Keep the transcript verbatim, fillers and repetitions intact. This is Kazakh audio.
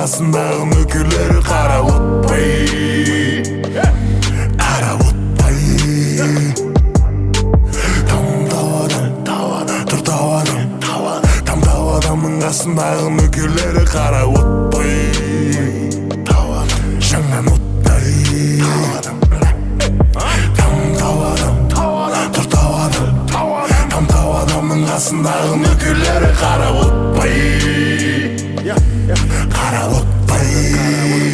қасындағы нөкерлері қарап отпай қарап отпай таңдау адам тұр тау адам таңдау адамның қасындағы нөкерлері қарап отпай жанған оттай таңдау адам тұр тау адам таңдау адамның қасындағы нөкерлері қарап отпай қарап отпай